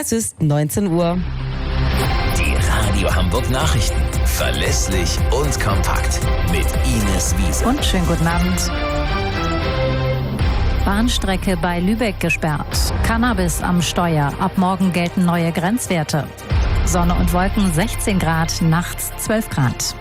Es ist 19 Uhr. Die Radio Hamburg Nachrichten. Verlässlich und kompakt. Mit Ines Wiese. Und schönen guten Abend. Bahnstrecke bei Lübeck gesperrt. Cannabis am Steuer. Ab morgen gelten neue Grenzwerte. Sonne und Wolken 16 Grad, nachts 12 Grad.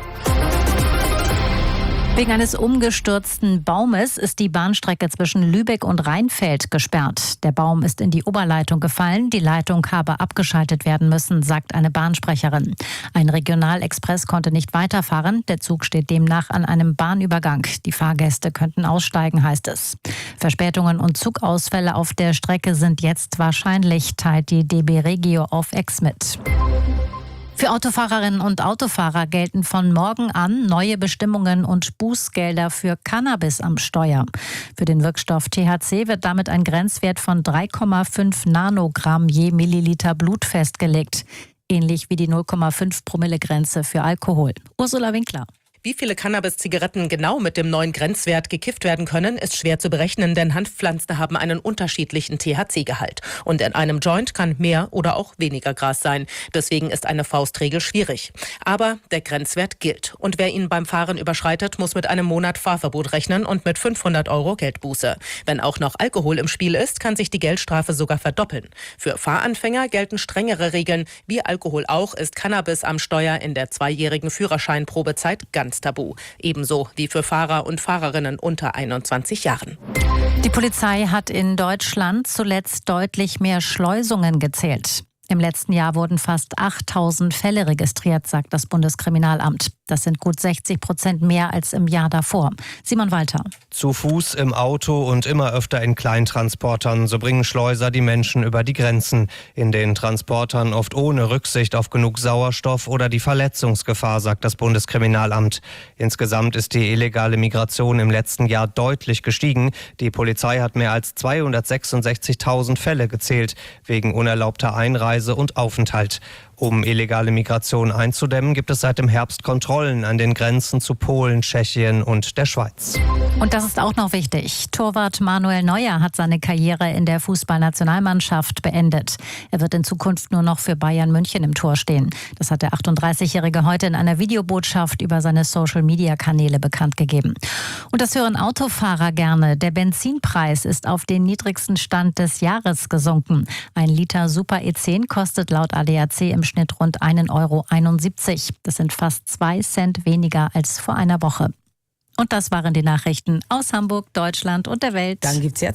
Wegen eines umgestürzten Baumes ist die Bahnstrecke zwischen Lübeck und Rheinfeld gesperrt. Der Baum ist in die Oberleitung gefallen. Die Leitung habe abgeschaltet werden müssen, sagt eine Bahnsprecherin. Ein Regionalexpress konnte nicht weiterfahren. Der Zug steht demnach an einem Bahnübergang. Die Fahrgäste könnten aussteigen, heißt es. Verspätungen und Zugausfälle auf der Strecke sind jetzt wahrscheinlich, teilt die DB Regio auf X mit. Für Autofahrerinnen und Autofahrer gelten von morgen an neue Bestimmungen und Bußgelder für Cannabis am Steuer. Für den Wirkstoff THC wird damit ein Grenzwert von 3,5 Nanogramm je Milliliter Blut festgelegt. Ähnlich wie die 0,5 Promille-Grenze für Alkohol. Ursula Winkler. Wie viele Cannabis-Zigaretten genau mit dem neuen Grenzwert gekifft werden können, ist schwer zu berechnen, denn Hanfpflanzen haben einen unterschiedlichen THC-Gehalt. Und in einem Joint kann mehr oder auch weniger Gras sein. Deswegen ist eine Faustregel schwierig. Aber der Grenzwert gilt. Und wer ihn beim Fahren überschreitet, muss mit einem Monat Fahrverbot rechnen und mit 500 € Geldbuße. Wenn auch noch Alkohol im Spiel ist, kann sich die Geldstrafe sogar verdoppeln. Für Fahranfänger gelten strengere Regeln. Wie Alkohol auch, ist Cannabis am Steuer in der 2-jährigen Führerscheinprobezeit ganz tabu. Ebenso wie für Fahrer und Fahrerinnen unter 21 Jahren. Die Polizei hat in Deutschland zuletzt deutlich mehr Schleusungen gezählt. Im letzten Jahr wurden fast 8.000 Fälle registriert, sagt das Bundeskriminalamt. Das sind gut 60% mehr als im Jahr davor. Simon Walter. Zu Fuß, im Auto und immer öfter in Kleintransportern. So bringen Schleuser die Menschen über die Grenzen. In den Transportern oft ohne Rücksicht auf genug Sauerstoff oder die Verletzungsgefahr, sagt das Bundeskriminalamt. Insgesamt ist die illegale Migration im letzten Jahr deutlich gestiegen. Die Polizei hat mehr als 266.000 Fälle gezählt, wegen unerlaubter Einreise und Aufenthalt. Um illegale Migration einzudämmen, gibt es seit dem Herbst Kontrollen an den Grenzen zu Polen, Tschechien und der Schweiz. Und das ist auch noch wichtig. Torwart Manuel Neuer hat seine Karriere in der Fußballnationalmannschaft beendet. Er wird in Zukunft nur noch für Bayern München im Tor stehen. Das hat der 38-Jährige heute in einer Videobotschaft über seine Social-Media-Kanäle bekannt gegeben. Und das hören Autofahrer gerne. Der Benzinpreis ist auf den niedrigsten Stand des Jahres gesunken. Ein Liter Super E10 kostet laut ADAC im Schnitt rund 1,71 €. Das sind fast 2 Cent weniger als vor einer Woche. Und das waren die Nachrichten aus Hamburg, Deutschland und der Welt. Dann gibt's jetzt